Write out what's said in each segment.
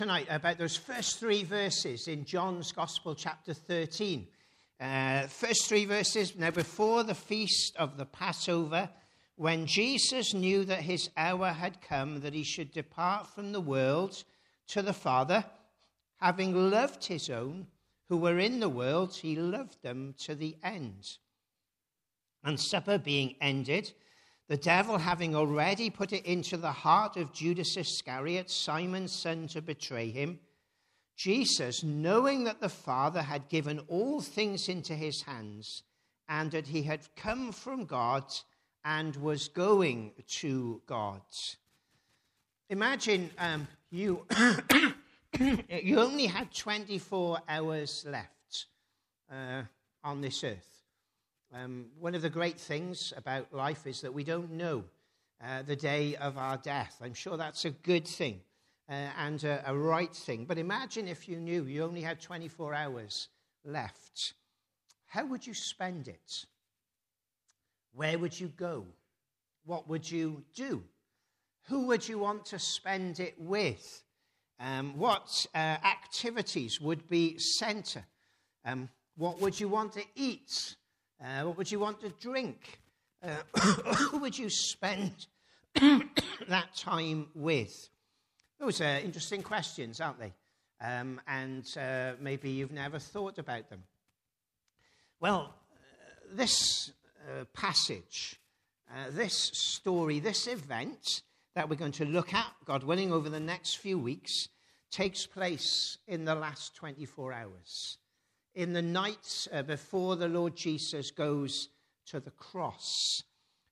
Tonight about those first three verses in John's Gospel, chapter 13. First three verses. Now, before the feast of the Passover, when Jesus knew that his hour had come, that he should depart from the world to the Father, having loved his own who were in the world, he loved them to the end. And supper being ended, the devil having already put it into the heart of Judas Iscariot, Simon's son, to betray him, Jesus, knowing that the Father had given all things into his hands, and that he had come from God and was going to God. Imagine you only had 24 hours left on this earth. One of the great things about life is that we don't know the day of our death. I'm sure that's a good thing and a right thing. But imagine if you knew you only had 24 hours left. How would you spend it? Where would you go? What would you do? Who would you want to spend it with? What activities would be center? What would you want to eat? What would you want to drink? Who would you spend that time with? Those are interesting questions, aren't they? And maybe you've never thought about them. Well, this passage, this story, this event that we're going to look at, God willing, over the next few weeks, takes place in the last 24 hours. In the night before the Lord Jesus goes to the cross.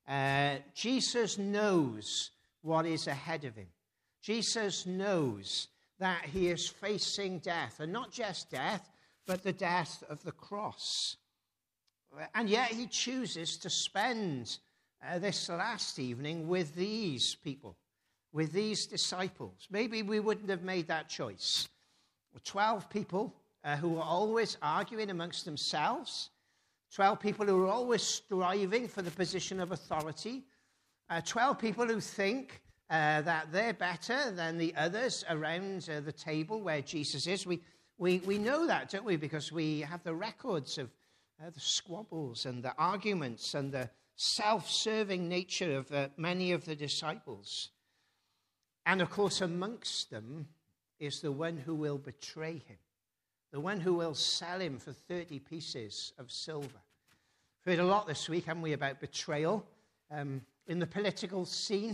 Jesus knows what is ahead of him. Jesus knows that he is facing death, and not just death, but the death of the cross. And yet he chooses to spend this last evening with these people, with these disciples. Maybe we wouldn't have made that choice. 12 people who were always arguing amongst themselves, 12 people who were always striving for the position of authority, 12 people who think that they're better than the others around the table where Jesus is. We know that, don't we? Because we have the records of the squabbles and the arguments and the self-serving nature of many of the disciples. And of course, amongst them is the one who will betray him. The one who will sell him for 30 pieces of silver. We've heard a lot this week, haven't we, about betrayal in the political scene.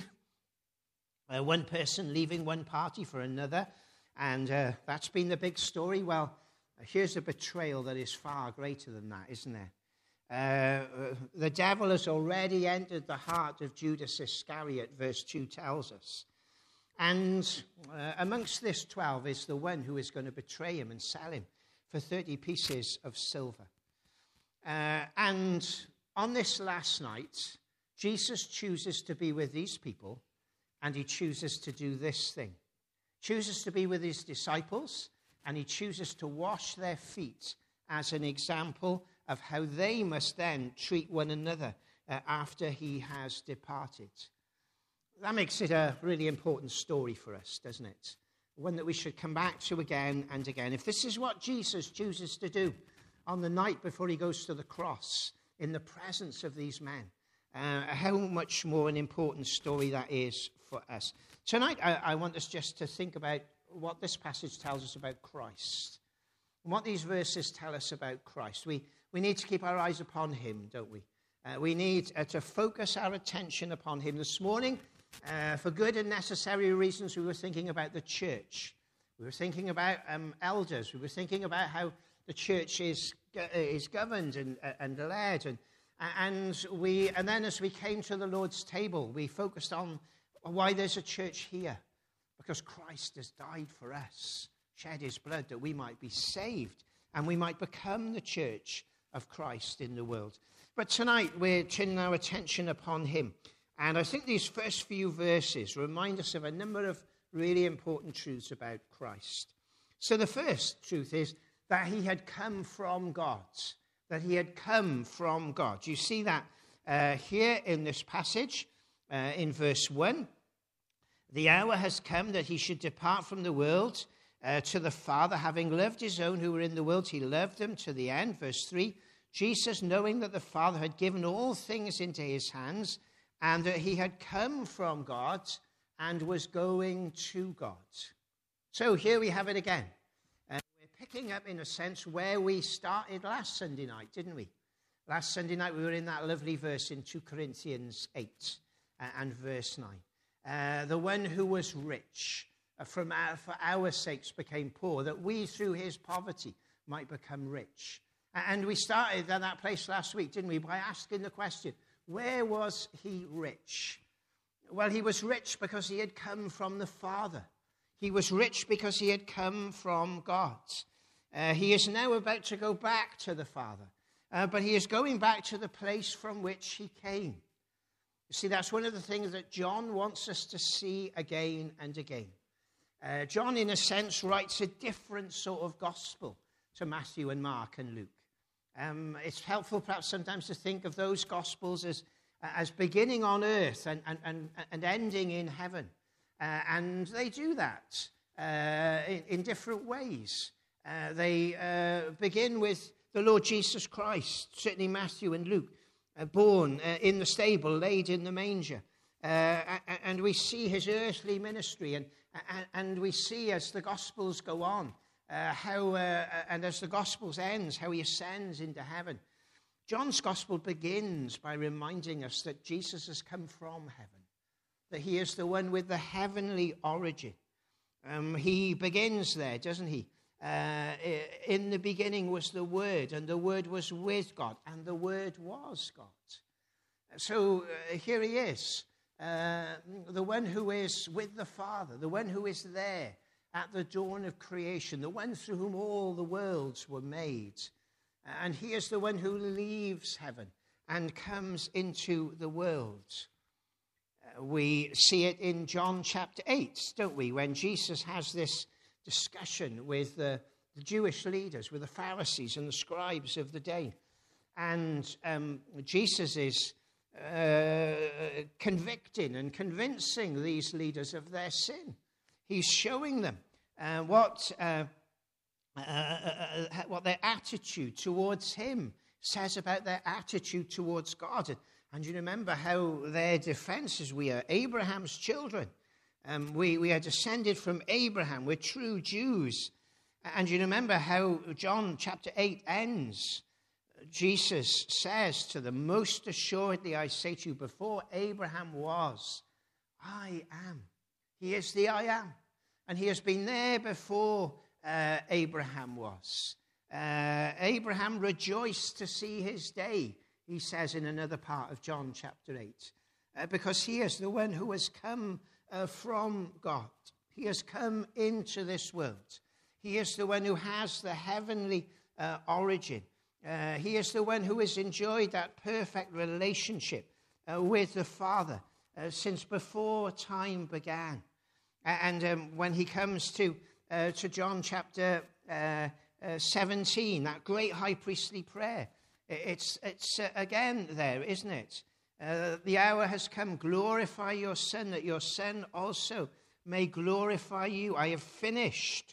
One person leaving one party for another, and that's been the big story. Well, here's a betrayal that is far greater than that, isn't there? The devil has already entered the heart of Judas Iscariot, verse 2 tells us. And amongst this 12 is the one who is going to betray him and sell him for 30 pieces of silver. And on this last night, Jesus chooses to be with these people, and he chooses to do this thing. Chooses to be with his disciples, and he chooses to wash their feet as an example of how they must then treat one another after he has departed. That makes it a really important story for us, doesn't it? One that we should come back to again and again. If this is what Jesus chooses to do on the night before he goes to the cross, in the presence of these men, how much more an important story that is for us. Tonight, I want us just to think about what this passage tells us about Christ, and what these verses tell us about Christ. We need to keep our eyes upon him, don't we? We need to focus our attention upon him. This morning, for good and necessary reasons, we were thinking about the church. We were thinking about elders. We were thinking about how the church is governed and led. And then as we came to the Lord's table, we focused on why there's a church here. Because Christ has died for us, shed his blood that we might be saved and we might become the church of Christ in the world. But tonight we're turning our attention upon him. And I think these first few verses remind us of a number of really important truths about Christ. So the first truth is that he had come from God. That he had come from God. You see that here in this passage, in verse 1. The hour has come that he should depart from the world to the Father, having loved his own who were in the world, he loved them to the end. Verse 3, Jesus, knowing that the Father had given all things into his hands, and that he had come from God and was going to God. So here we have it again. We're picking up, in a sense, where we started last Sunday night, didn't we? Last Sunday night we were in that lovely verse in 2 Corinthians 8 and verse 9. The one who was rich for our sakes became poor, that we through his poverty might become rich. And we started at that place last week, didn't we, by asking the question, where was he rich? Well, he was rich because he had come from the Father. He was rich because he had come from God. He is now about to go back to the Father, but he is going back to the place from which he came. You see, that's one of the things that John wants us to see again and again. John, in a sense, writes a different sort of gospel to Matthew and Mark and Luke. It's helpful perhaps sometimes to think of those gospels as beginning on earth and ending in heaven. And they do that in different ways. They begin with the Lord Jesus Christ, certainly Matthew and Luke, born in the stable, laid in the manger. And we see his earthly ministry, and we see as the Gospels go on, and as the Gospels ends, how he ascends into heaven. John's Gospel begins by reminding us that Jesus has come from heaven, that he is the one with the heavenly origin. He begins there, doesn't he? In the beginning was the Word, and the Word was with God, and the Word was God. So here he is, the one who is with the Father, the one who is there at the dawn of creation, the one through whom all the worlds were made. And he is the one who leaves heaven and comes into the world. We see it in John chapter 8, don't we, when Jesus has this discussion with the Jewish leaders, with the Pharisees and the scribes of the day. And Jesus is convicting and convincing these leaders of their sin. He's showing them what their attitude towards him says about their attitude towards God. And you remember how their defense is, we are Abraham's children. We are descended from Abraham. We're true Jews. And you remember how John chapter 8 ends. Jesus says to them, most assuredly I say to you, before Abraham was, I am. He is the I am. And he has been there before Abraham was. Abraham rejoiced to see his day, he says in another part of John chapter 8, because he is the one who has come from God. He has come into this world. He is the one who has the heavenly origin. He is the one who has enjoyed that perfect relationship with the Father since before time began. And when he comes to John chapter 17, that great high priestly prayer, it's again there, isn't it? The hour has come, glorify your Son, that your Son also may glorify you. I have finished.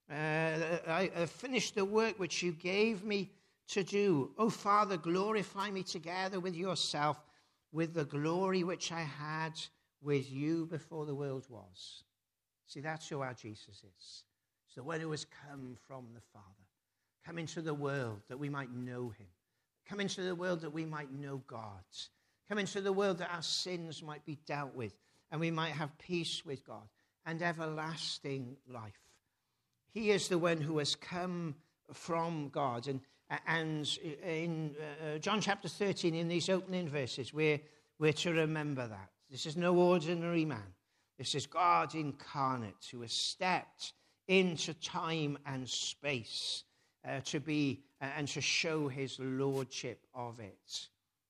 I have finished the work which you gave me to do. O Father, glorify me together with yourself, with the glory which I had with you before the world was. See, that's who our Jesus is. It's the one who has come from the Father, come into the world that we might know him, come into the world that we might know God, come into the world that our sins might be dealt with and we might have peace with God and everlasting life. He is the one who has come from God. And in John chapter 13, in these opening verses, we're to remember that. This is no ordinary man. This is God incarnate who has stepped into time and space to be and to show his lordship of it.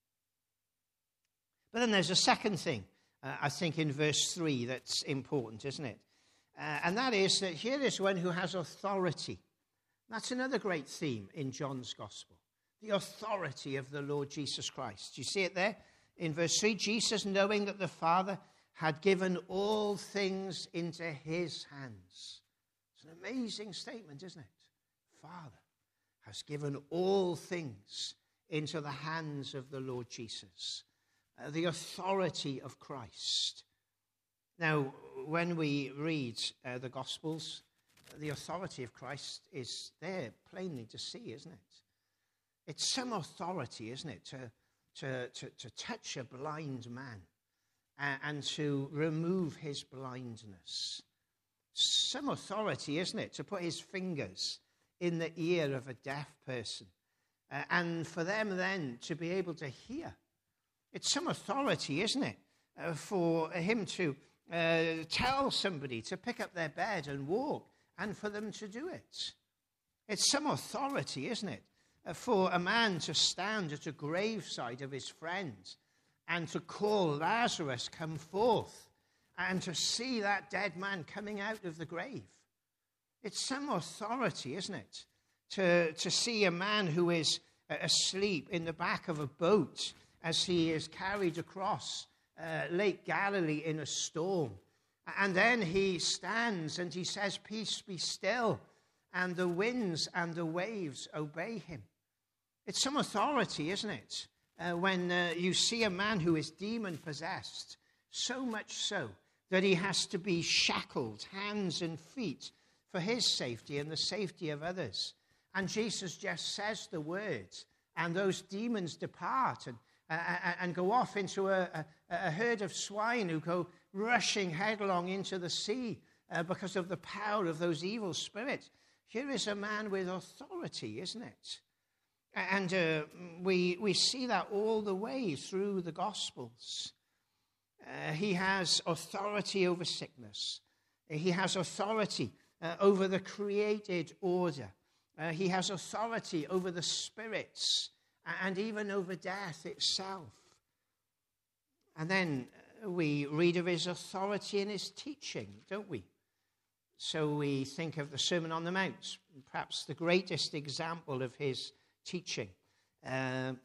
But then there's a second thing, I think, in verse 3 that's important, isn't it? And that is that here is one who has authority. That's another great theme in John's Gospel, the authority of the Lord Jesus Christ. You see it there in verse 3, Jesus, knowing that the Father had given all things into his hands. It's an amazing statement, isn't it? Father has given all things into the hands of the Lord Jesus. The authority of Christ. Now, when we read the Gospels, the authority of Christ is there plainly to see, isn't it? It's some authority, isn't it, to touch a blind man and to remove his blindness. Some authority, isn't it, to put his fingers in the ear of a deaf person and for them then to be able to hear. It's some authority, isn't it, for him to tell somebody to pick up their bed and walk and for them to do it. It's some authority, isn't it, for a man to stand at a graveside of his friend and to call Lazarus, come forth, and to see that dead man coming out of the grave. It's some authority, isn't it, to see a man who is asleep in the back of a boat as he is carried across Lake Galilee in a storm. And then he stands and he says, "Peace, be still," and the winds and the waves obey him. It's some authority, isn't it, when you see a man who is demon-possessed, so much so that he has to be shackled, hands and feet, for his safety and the safety of others. And Jesus just says the words, and those demons depart and go off into a herd of swine who go rushing headlong into the sea because of the power of those evil spirits. Here is a man with authority, isn't it? And we see that all the way through the Gospels. He has authority over sickness. He has authority over the created order. He has authority over the spirits and even over death itself. And then we read of his authority in his teaching, don't we? So we think of the Sermon on the Mount, perhaps the greatest example of his teaching. That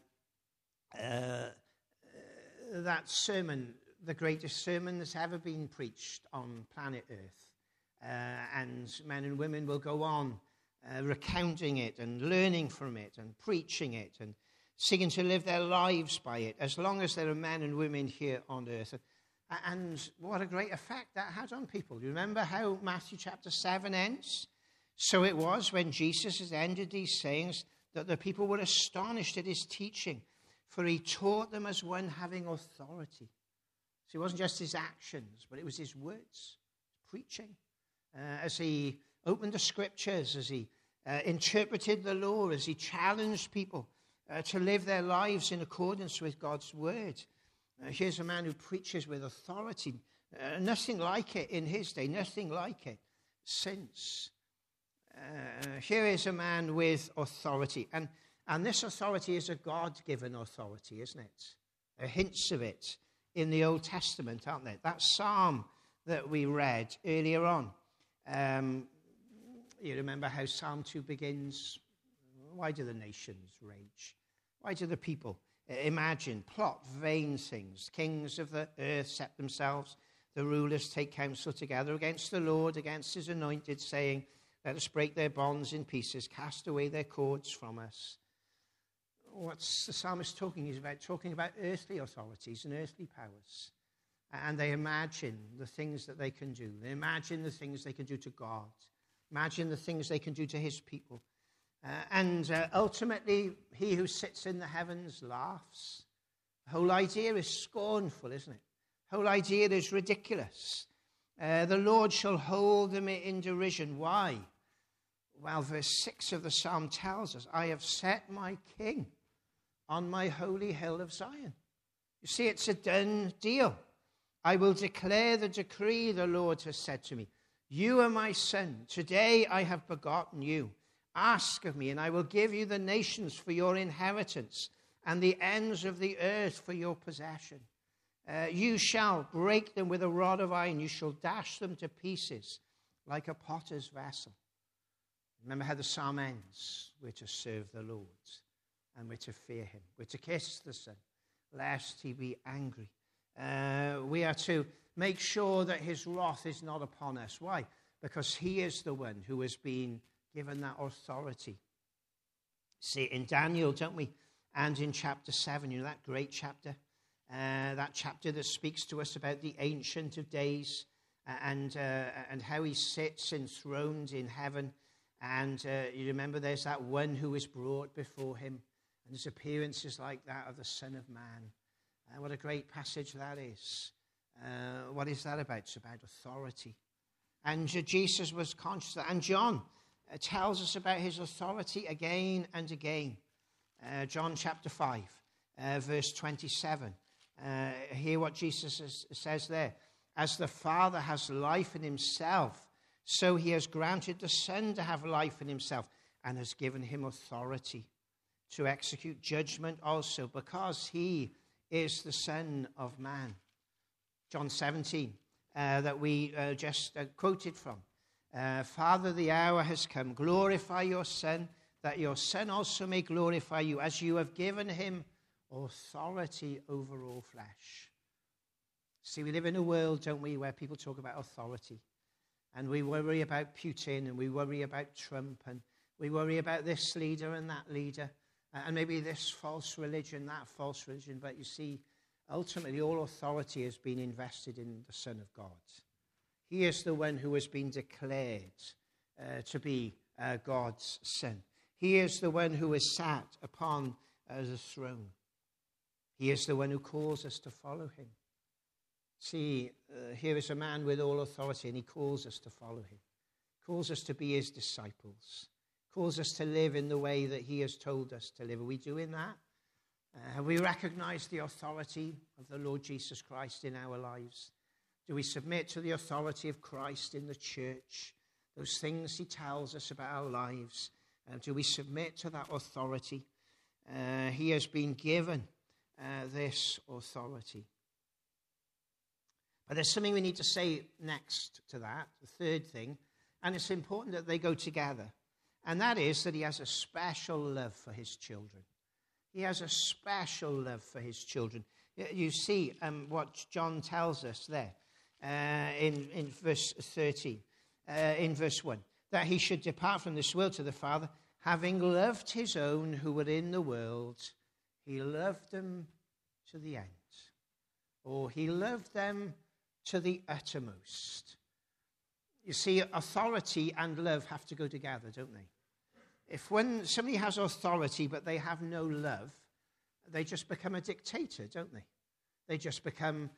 sermon, the greatest sermon that's ever been preached on planet Earth. And men and women will go on recounting it and learning from it and preaching it and seeking to live their lives by it as long as there are men and women here on earth. And what a great effect that had on people. You remember how Matthew chapter 7 ends? So it was when Jesus had ended these sayings that the people were astonished at his teaching, for he taught them as one having authority. So it wasn't just his actions, but it was his words, preaching. As he opened the scriptures, as he interpreted the law, as he challenged people to live their lives in accordance with God's word. Here's a man who preaches with authority. Nothing like it in his day, nothing like it since. Here is a man with authority. And this authority is a God-given authority, isn't it? There are hints of it in the Old Testament, aren't there? That psalm that we read earlier on. You remember how Psalm 2 begins? Why do the nations rage? Why do the people imagine, plot vain things? Kings of the earth set themselves. The rulers take counsel together against the Lord, against his anointed, saying, "Let us break their bonds in pieces, cast away their cords from us." What's the psalmist talking? He's talking about earthly authorities and earthly powers. And they imagine the things that they can do. They imagine the things they can do to God. Imagine the things they can do to his people. And ultimately, he who sits in the heavens laughs. The whole idea is scornful, isn't it? The whole idea is ridiculous. The Lord shall hold them in derision. Why? Well, verse 6 of the psalm tells us, "I have set my king on my holy hill of Zion." You see, it's a done deal. "I will declare the decree the Lord has said to me. You are my son. Today I have begotten you. Ask of me, and I will give you the nations for your inheritance and the ends of the earth for your possession. You shall break them with a rod of iron. You shall dash them to pieces like a potter's vessel." Remember how the psalm ends. We're to serve the Lord, and we're to fear him. We're to kiss the Son, lest he be angry. We are to make sure that his wrath is not upon us. Why? because he is the one who has been given that authority. See it in Daniel, don't we? And in chapter 7, that great chapter, that chapter that speaks to us about the Ancient of Days and how he sits enthroned in heaven. And you remember there's that one who is brought before him, and his appearance is like that of the Son of Man. What a great passage that is. What is that about? It's about authority. And Jesus was conscious of that. And John tells us about his authority again and again. John chapter 5, verse 27. Hear what Jesus says there. As the Father has life in himself, so he has granted the Son to have life in himself and has given him authority to execute judgment also, because he is the Son of Man. John 17, that we just quoted from. Father, the hour has come. Glorify your Son, that your Son also may glorify you, as you have given him authority over all flesh. See, we live in a world, don't we, where people talk about authority. And we worry about Putin, and we worry about Trump, and we worry about this leader and that leader, and maybe this false religion, that false religion. But you see, ultimately, all authority has been invested in the Son of God. He is the one who has been declared to be God's Son. He is the one who is sat upon the throne. He is the one who calls us to follow him. See, here is a man with all authority, and he calls us to follow him. Calls us to be his disciples. Calls us to live in the way that he has told us to live. Are we doing that? Have we recognized the authority of the Lord Jesus Christ in our lives? Do we submit to the authority of Christ in the church? Those things he tells us about our lives. Do we submit to that authority? He has been given this authority. But there's something we need to say next to that, the third thing, and it's important that they go together. And that is that he has a special love for his children. He has a special love for his children. You see what John tells us there in verse 13, in verse 1, that he should depart from this world to the Father, having loved his own who were in the world. He loved them to the end. Or he loved them to the uttermost. You see, authority and love have to go together, don't they? If when somebody has authority but they have no love, they just become a dictator, don't they? They just become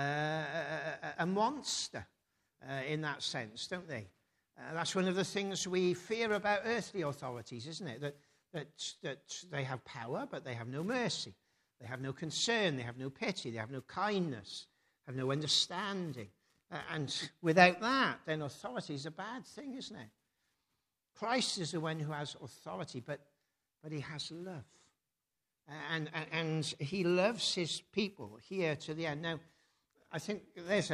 a monster in that sense, don't they? That's one of the things we fear about earthly authorities, isn't it? That they have power, but they have no mercy. They have no concern. They have no pity. They have no kindness. Have no understanding. And without that, then authority is a bad thing, isn't it? Christ is the one who has authority, but he has love. And he loves his people here to the end. Now, I think there's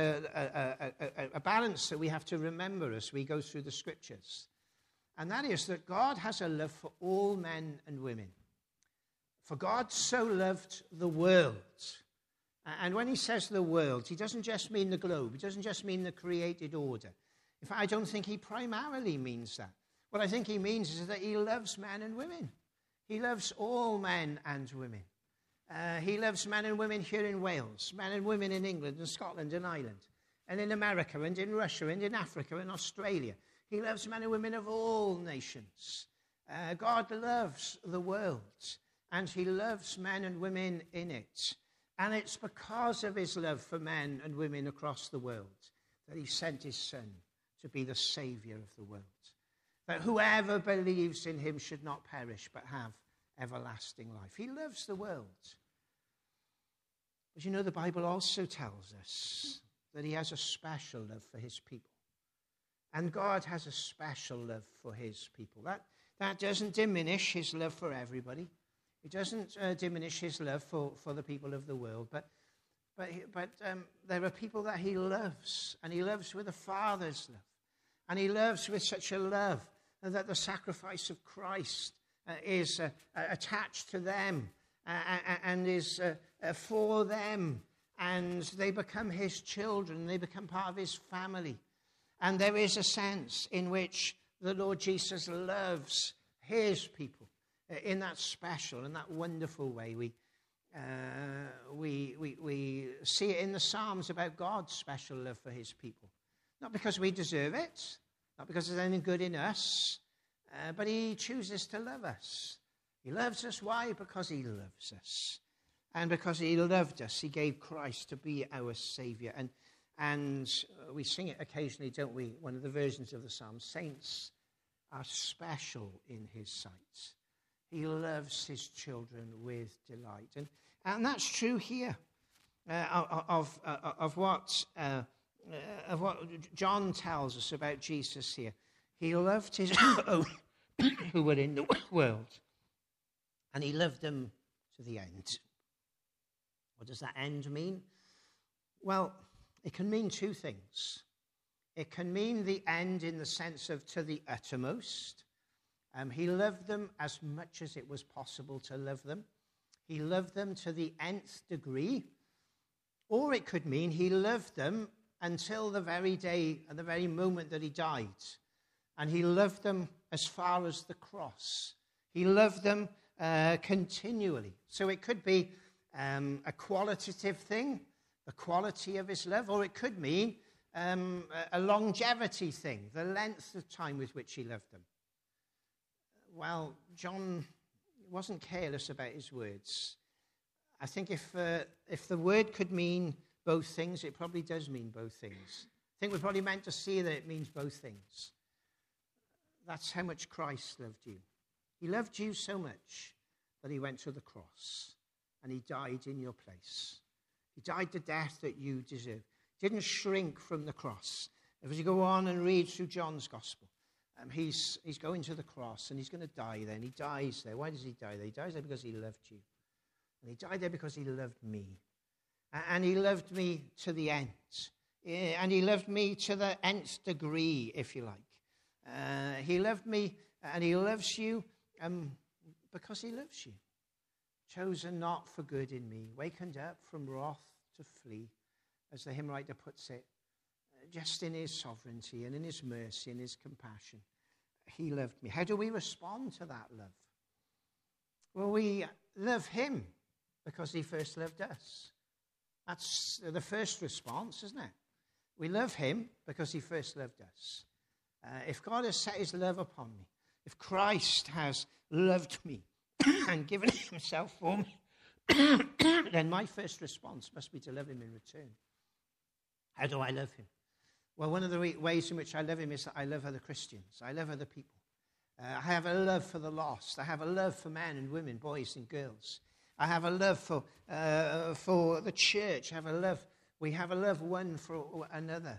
a balance that we have to remember as we go through the scriptures. And that is that God has a love for all men and women. For God so loved the world. And when he says the world, he doesn't just mean the globe. He doesn't just mean the created order. In fact, I don't think he primarily means that. What I think he means is that he loves men and women. He loves all men and women. He loves men and women here in Wales, men and women in England and Scotland and Ireland, and in America and in Russia and in Africa and Australia. He loves men and women of all nations. God loves the world, and he loves men and women in it. And it's because of his love for men and women across the world that he sent his Son to be the Savior of the world. That whoever believes in him should not perish but have everlasting life. He loves the world. But you know, the Bible also tells us that he has a special love for his people. And God has a special love for his people. That doesn't diminish his love for everybody. It doesn't diminish his love for the people of the world. But there are people that he loves. And he loves with a father's love. And he loves with such a love that the sacrifice of Christ is attached to them and is for them. And they become his children. They become part of his family. And there is a sense in which the Lord Jesus loves his people in that special and that wonderful way. We see it in the Psalms about God's special love for his people. Not because we deserve it, not because there's anything good in us, but he chooses to love us. He loves us. Why? Because he loves us. And because he loved us, he gave Christ to be our Savior. And we sing it occasionally, don't we? One of the versions of the Psalm. Saints are special in his sight. He loves his children with delight. And that's true here of what John tells us about Jesus here. He loved his own who were in the world. And he loved them to the end. What does that end mean? Well, it can mean two things. It can mean the end in the sense of to the uttermost. He loved them as much as it was possible to love them. He loved them to the nth degree. Or it could mean he loved them until the very day and the very moment that he died. And he loved them as far as the cross. He loved them continually. So it could be a qualitative thing, the quality of his love, or it could mean a longevity thing, the length of time with which he loved them. Well, John wasn't careless about his words. I think if the word could mean both things, it probably does mean both things. I think we're probably meant to see that it means both things. That's how much Christ loved you. He loved you so much that he went to the cross and he died in your place. He died the death that you deserve. Didn't shrink from the cross. As you go on and read through John's gospel, he's going to the cross and he's going to die there. And he dies there. Why does he die there? He dies there because he loved you. And he died there because he loved me. And he loved me to the end. And he loved me to the nth degree, if you like. He loved me and he loves you because he loves you. Chosen not for good in me, wakened up from wrath to flee, as the hymn writer puts it, just in his sovereignty and in his mercy and his compassion. He loved me. How do we respond to that love? Well, we love him because he first loved us. That's the first response, isn't it? We love him because he first loved us. If God has set his love upon me, if Christ has loved me and given himself for me, then my first response must be to love him in return. How do I love him? Well, one of the ways in which I love him is that I love other Christians. I love other people. I have a love for the lost. I have a love for men and women, boys and girls. I have a love for the church. We have a love one for another.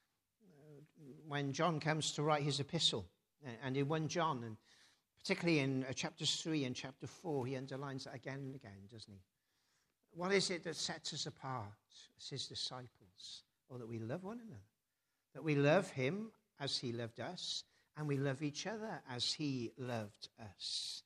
When John comes to write his epistle, and in 1 John, and particularly in chapters 3 and chapter 4, he underlines that again and again, doesn't he? What is it that sets us apart as his disciples? Or that we love one another. That we love him as he loved us, and we love each other as he loved us.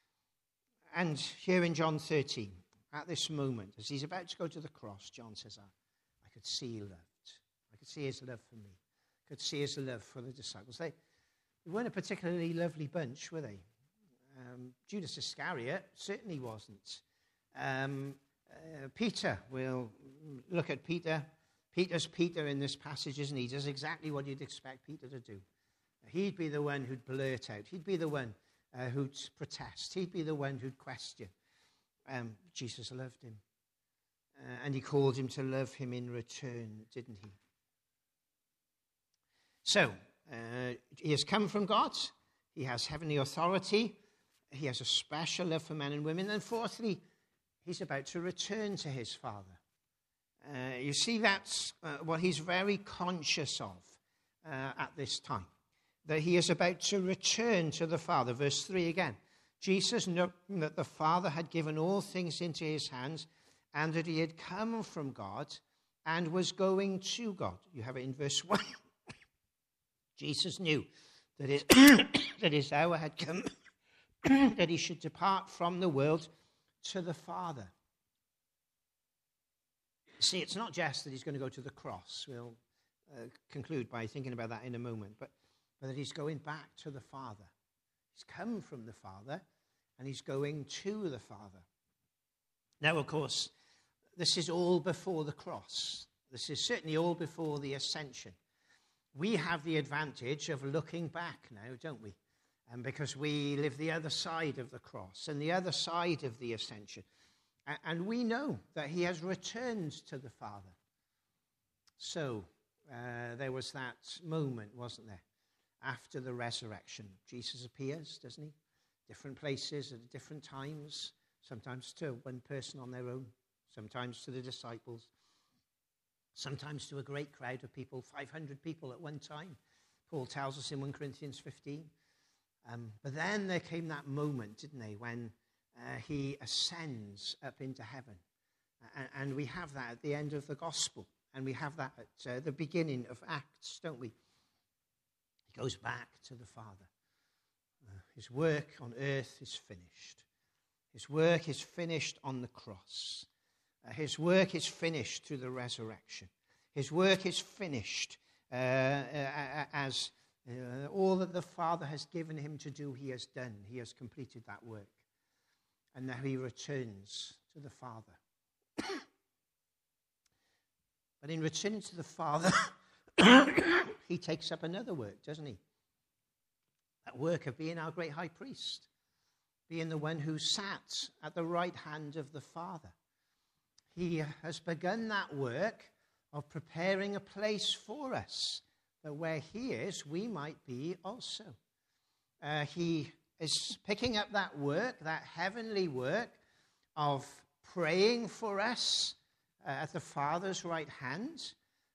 And here in John 13, at this moment, as he's about to go to the cross, John says, I could see he loved. I could see his love for me. I could see his love for the disciples. They weren't a particularly lovely bunch, were they? Judas Iscariot certainly wasn't. Peter, we'll look at Peter. Peter's Peter in this passage, isn't he? He does exactly what you'd expect Peter to do. He'd be the one who'd blurt out. He'd be the one who'd protest. He'd be the one who'd question. Jesus loved him. And he called him to love him in return, didn't he? So, he has come from God. He has heavenly authority. He has a special love for men and women. And fourthly, he's about to return to his Father. You see, that's what he's very conscious of at this time. That he is about to return to the Father. Verse 3 again. Jesus knew that the Father had given all things into his hands and that he had come from God and was going to God. You have it in verse 1. Jesus knew that that his hour had come, that he should depart from the world to the Father. See, it's not just that he's going to go to the cross. We'll conclude by thinking about that in a moment, but that he's going back to the Father. He's come from the Father, and he's going to the Father. Now, of course, this is all before the cross. This is certainly all before the ascension. We have the advantage of looking back now, don't we? And because we live the other side of the cross and the other side of the ascension. And we know that he has returned to the Father. So there was that moment, wasn't there? After the resurrection, Jesus appears, doesn't he? Different places at different times, sometimes to one person on their own, sometimes to the disciples, sometimes to a great crowd of people, 500 people at one time. Paul tells us in 1 Corinthians 15. But then there came that moment, didn't they, when he ascends up into heaven. And we have that at the end of the gospel. And we have that at the beginning of Acts, don't we? He goes back to the Father. His work on earth is finished. His work is finished on the cross. His work is finished through the resurrection. His work is finished as all that the Father has given him to do, he has done. He has completed that work. And now he returns to the Father. But in returning to the Father, he takes up another work, doesn't he? That work of being our great high priest, being the one who sat at the right hand of the Father. He has begun that work of preparing a place for us, that where he is, we might be also. He is picking up that work, that heavenly work of praying for us at the Father's right hand.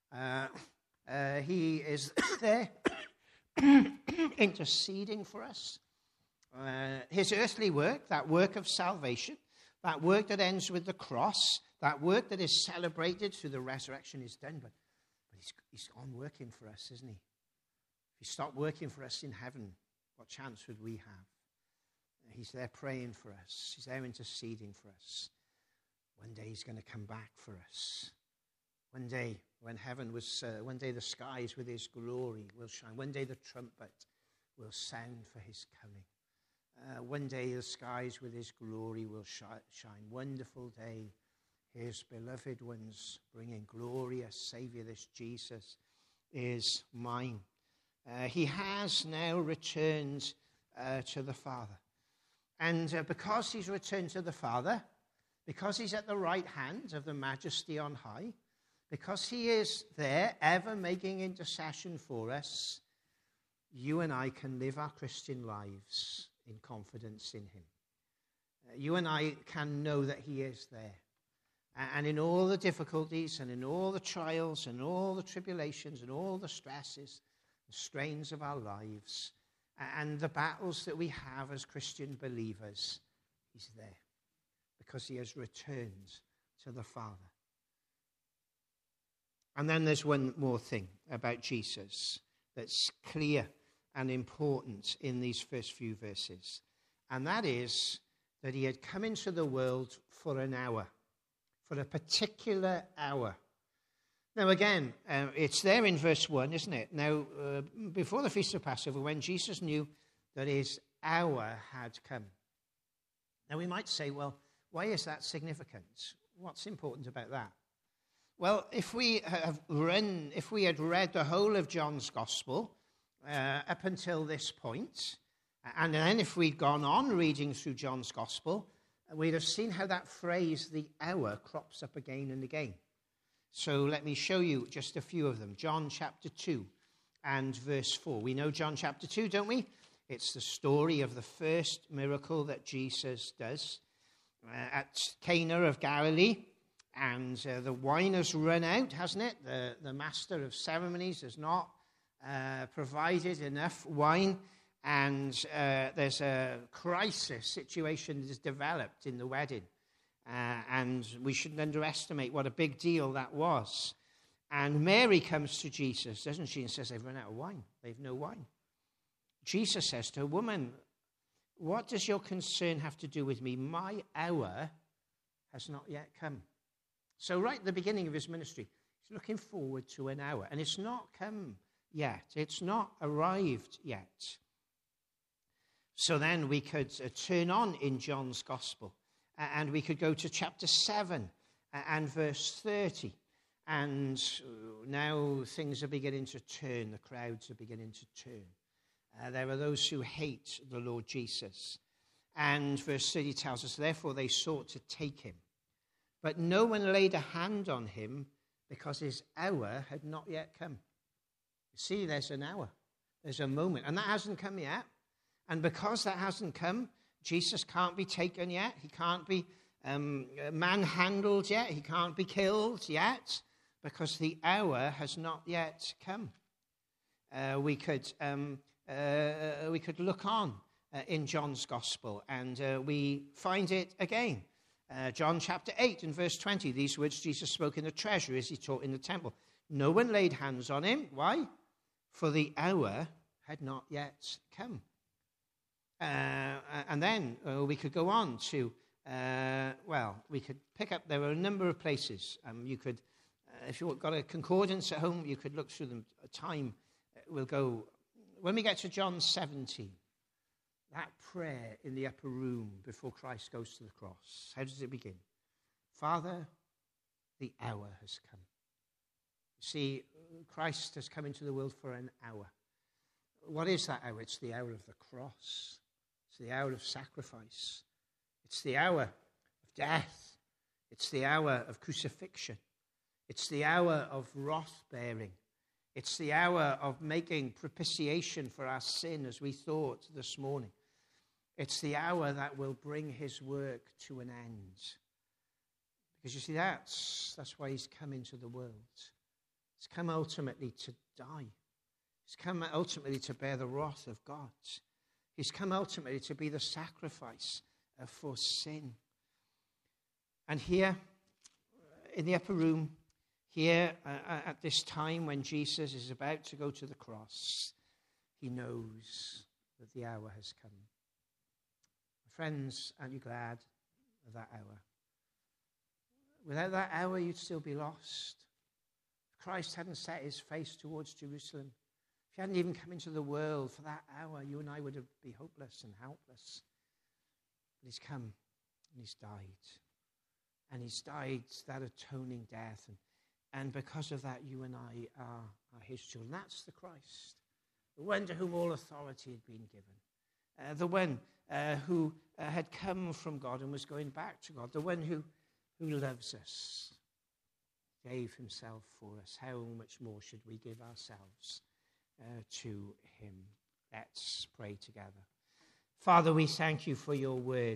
He is there interceding for us. His earthly work, that work of salvation, that work that ends with the cross, that work that is celebrated through the resurrection is done, but he's on working for us, isn't he? If he stopped working for us in heaven, what chance would we have? He's there praying for us. He's there interceding for us. One day he's going to come back for us. One day when one day the skies with his glory will shine. One day the trumpet will sound for his coming. One day the skies with his glory will shine. Wonderful day. His beloved ones bringing glorious Savior, this Jesus, is mine. He has now returned to the Father. And because he's returned to the Father, because he's at the right hand of the Majesty on high, because he is there ever making intercession for us, you and I can live our Christian lives in confidence in him. You and I can know that he is there. And in all the difficulties and in all the trials and all the tribulations and all the stresses and strains of our lives and the battles that we have as Christian believers, he's there because he has returned to the Father. And then there's one more thing about Jesus that's clear and important in these first few verses. And that is that he had come into the world for an hour. For a particular hour. Now again, it's there in verse 1, isn't it? Now, before the Feast of Passover, when Jesus knew that his hour had come. Now we might say, well, why is that significant? What's important about that? Well, if we had read the whole of John's Gospel up until this point, and then if we'd gone on reading through John's Gospel, we'd have seen how that phrase, the hour, crops up again and again. So let me show you just a few of them. John chapter 2 and verse 4. We know John chapter 2, don't we? It's the story of the first miracle that Jesus does at Cana of Galilee. And the wine has run out, hasn't it? The master of ceremonies has not provided enough wine. And there's a crisis situation that is developed in the wedding. And we shouldn't underestimate what a big deal that was. And Mary comes to Jesus, doesn't she, and says, they've run out of wine. They've no wine. Jesus says to her, woman, what does your concern have to do with me? My hour has not yet come. So right at the beginning of his ministry, He's looking forward to an hour. And it's not come yet. It's not arrived yet. So then we could turn on in John's Gospel. And we could go to chapter 7 and verse 30. And now things are beginning to turn. The crowds are beginning to turn. There are those who hate the Lord Jesus. And verse 30 tells us, therefore they sought to take him. But no one laid a hand on him because his hour had not yet come. You see, there's an hour. There's a moment. And that hasn't come yet. And because that hasn't come, Jesus can't be taken yet. He can't be manhandled yet. He can't be killed yet because the hour has not yet come. We could look on in John's Gospel, and we find it again. John chapter 8 and verse 20, these words Jesus spoke in the treasury as he taught in the temple. No one laid hands on him. Why? For the hour had not yet come. And then we could go on to, we could pick up, there were a number of places. You could, if you've got a concordance at home, you could look through them. Time will go. When we get to John 17, that prayer in the upper room before Christ goes to the cross, how does it begin? Father, the hour has come. See, Christ has come into the world for an hour. What is that hour? It's the hour of the cross. It's the hour of sacrifice. It's the hour of death. It's the hour of crucifixion. It's the hour of wrath bearing. It's the hour of making propitiation for our sin, as we thought this morning. It's the hour that will bring his work to an end. Because you see, that's why he's come into the world. He's come ultimately to die. He's come ultimately to bear the wrath of God. He's come ultimately to be the sacrifice for sin. And here, in the upper room, here at this time when Jesus is about to go to the cross, he knows that the hour has come. Friends, aren't you glad of that hour? Without that hour, you'd still be lost. If Christ hadn't set his face towards Jerusalem, if he hadn't even come into the world for that hour, you and I would be hopeless and helpless. But he's come and he's died. And he's died that atoning death. And because of that, you and I are his children. That's the Christ, the one to whom all authority had been given. The one who had come from God and was going back to God. The one who loves us, gave himself for us. How much more should we give ourselves to him? Let's pray together. Father, we thank you for your word.